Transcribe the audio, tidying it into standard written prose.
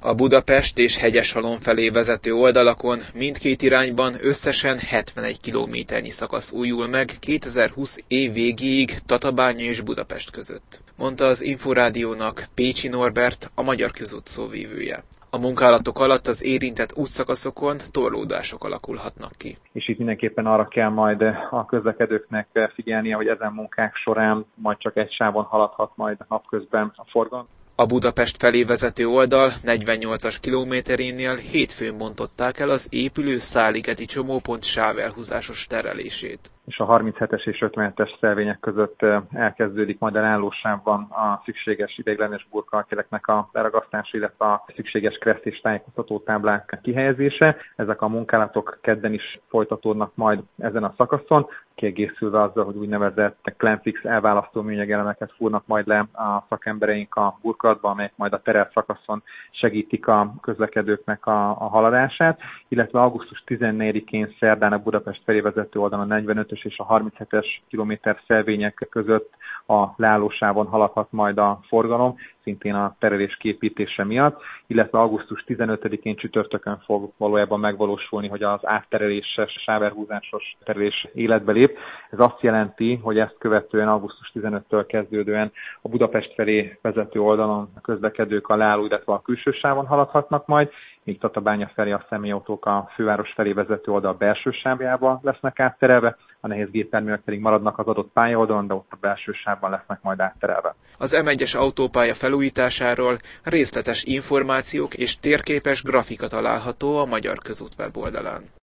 A Budapest és Hegyeshalom felé vezető oldalakon mindkét irányban összesen 71 kilométernyi szakasz újul meg 2020 év végéig Tatabánya és Budapest között, mondta az Inforádiónak Pécsi Norbert, a Magyar Közút szóvivője. A munkálatok alatt az érintett útszakaszokon torlódások alakulhatnak ki. És itt mindenképpen arra kell majd a közlekedőknek figyelnie, hogy ezen munkák során majd csak egy sávon haladhat majd napközben a forgalom. A Budapest felé vezető oldal 48-as kilométerénél hétfőn bontották el az épülő Szálligeti csomópont sávelhúzásos terelését. És a 37-es és 57-es szelvények között elkezdődik majd a leállósávban a szükséges ideiglenes burkolateleknek a leragasztása, illetve a szükséges kereszt- és tájékoztató táblák kihelyezése. Ezek a munkálatok kedden is folytatódnak majd ezen a szakaszon, kiegészülve azzal, hogy úgynevezett Clamfix elválasztó műanyagelemeket fúrnak majd le a szakembereink a burkolatba, amelyek majd a terelt szakaszon segítik a közlekedőknek a haladását, illetve augusztus 14-én szerdán a Budapest felé vezető oldalon a 45-ös és a 37-es kilométer szelvények között a leállósávon haladhat majd a forgalom, szintén a terelés kiépítése miatt, illetve augusztus 15-én csütörtökön fog valójában megvalósulni, hogy az áttereléses, sávelhúzásos terelés életbe lép. Ez azt jelenti, hogy ezt követően augusztus 15-től kezdődően a Budapest felé vezető oldalon a közlekedők a leálló, illetve a külső sávon haladhatnak majd, míg Tatabánya felé a személyautók a főváros felé vezető oldal belső sávjába lesznek átterelve, a nehéz gépjárművek pedig maradnak az adott pályaoldalon, de ott a belső sávban lesznek majd átterelve. Az M1-es autópálya felújításáról részletes információk és térképes grafika található a Magyar Közút weboldalán.